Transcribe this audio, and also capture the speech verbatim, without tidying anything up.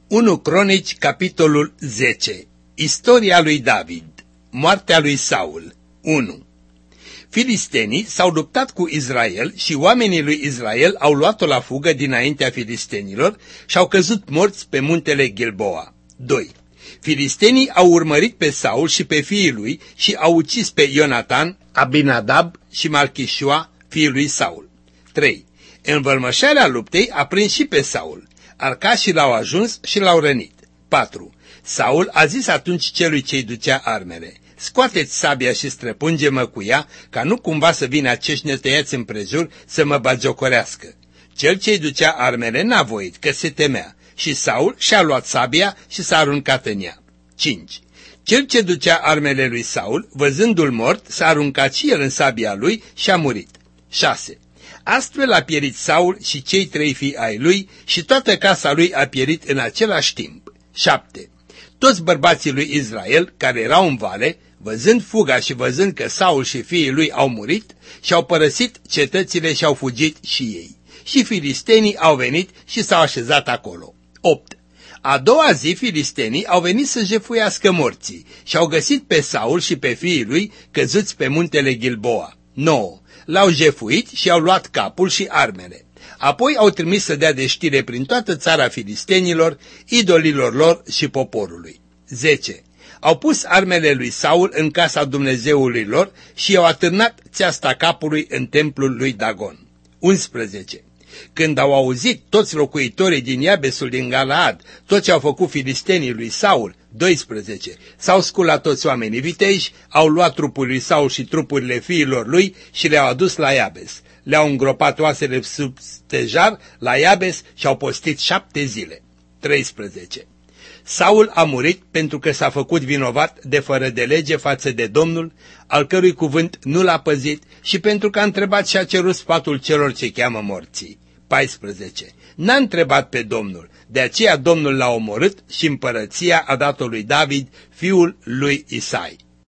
unu Cronici, capitolul zece. Istoria lui David. Moartea lui Saul. unu. Filistenii s-au luptat cu Israel și oamenii lui Israel au luat-o la fugă dinaintea filistenilor și au căzut morți pe muntele Gilboa. doi. Filistenii au urmărit pe Saul și pe fiii lui și au ucis pe Ionatan, Abinadab și Malchișua, fiul lui Saul. trei. Învălmășarea luptei a prins și pe Saul. Arcașii l-au ajuns și l-au rănit. patru. Saul a zis atunci celui ce-i ducea armele: scoateți sabia și străpunge-mă cu ea, ca nu cumva să vină acești netăiați împrejur să mă bagiocorească. Cel ce-i ducea armele n-a voit, că se temea, și Saul și-a luat sabia și s-a aruncat în ea. cinci. Cel ce ducea armele lui Saul, văzându-l mort, s-a aruncat și el în sabia lui și a murit. șase. Astfel a pierit Saul și cei trei fii ai lui și toată casa lui a pierit în același timp. șapte. Toți bărbații lui Israel, care erau în vale, văzând fuga și văzând că Saul și fiii lui au murit, și-au părăsit cetățile și au fugit și ei. Și filistenii au venit și s-au așezat acolo. opt. A doua zi filistenii au venit să jefuiască morții și au găsit pe Saul și pe fiii lui căzuți pe muntele Gilboa. nouă. L-au jefuit și au luat capul și armele. Apoi au trimis să dea de știre prin toată țara filistenilor, idolilor lor și poporului. zece. Au pus armele lui Saul în casa Dumnezeului lor și i-au atârnat țeasta capului în templul lui Dagon. unsprezece. Când au auzit toți locuitorii din Iabesul din Galaad tot ce au făcut filistenii lui Saul, doisprezece. S-au sculat toți oamenii viteji, au luat trupul lui Saul și trupurile fiilor lui și le-au adus la Iabes. Le-au îngropat oasele sub stejar la Iabes și au postit șapte zile. treisprezece. Saul a murit pentru că s-a făcut vinovat de fără de lege față de Domnul, al cărui cuvânt nu l-a păzit, și pentru că a întrebat și a cerut sfatul celor ce cheamă morții. paisprezece. N-a întrebat pe Domnul, de aceea Domnul l-a omorât și împărăția a dat-o lui David, fiul lui Isai.